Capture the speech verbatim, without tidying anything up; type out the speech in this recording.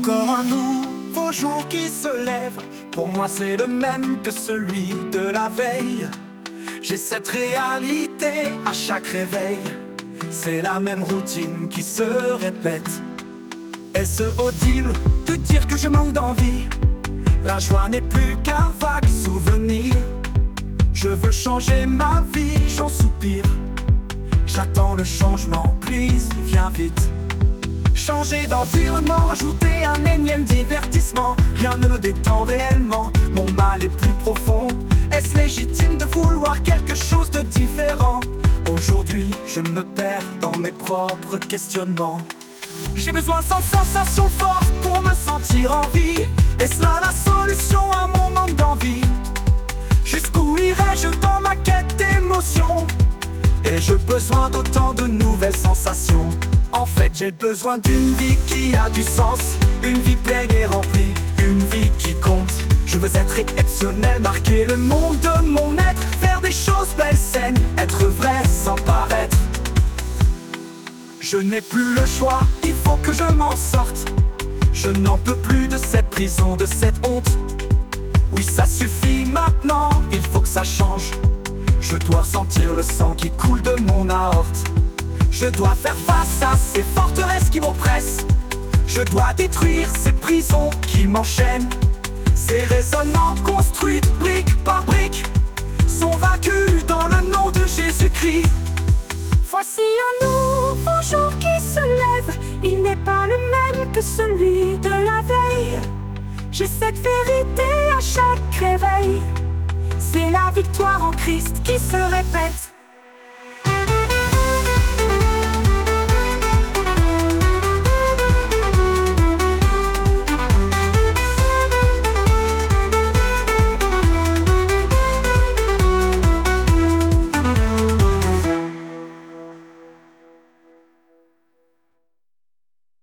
Encore un nouveau jour qui se lève. Pour moi c'est le même que celui de la veille. J'ai cette réalité à chaque réveil. C'est la même routine qui se répète. Est-ce utile de dire que je manque d'envie? La joie n'est plus qu'un vague souvenir. Je veux changer ma vie, j'en soupire. J'attends le changement, please, viens vite. Changer d'environnement, ajouter un énième divertissement. Rien ne me détend réellement, mon mal est plus profond. Est-ce légitime de vouloir quelque chose de différent? Aujourd'hui, je me perds dans mes propres questionnements. J'ai besoin sans sensation forte pour me sentir en vie. Est-ce là la solution à mon manque d'envie? Jusqu'où irai-je dans ma quête d'émotion? Ai-je besoin d'autant de nouvelles sensations? En fait, j'ai besoin d'une vie qui a du sens, une vie pleine et remplie, une vie qui compte. Je veux être exceptionnel, marquer le monde de mon être, faire des choses belles, saines, être vrai sans paraître. Je n'ai plus le choix, il faut que je m'en sorte. Je n'en peux plus de cette prison, de cette honte. Oui, ça suffit maintenant, il faut que ça change. Je dois sentir le sang qui coule de mon aorte. Je dois faire face à ces forteresses qui m'oppressent. Je dois détruire ces prisons qui m'enchaînent. Ces raisonnements construits brique par brique sont vaincus dans le nom de Jésus-Christ. Voici un nouveau jour qui se lève. Il n'est pas le même que celui de la veille. J'ai cette vérité à chaque réveil. C'est la victoire en Christ qui se répète.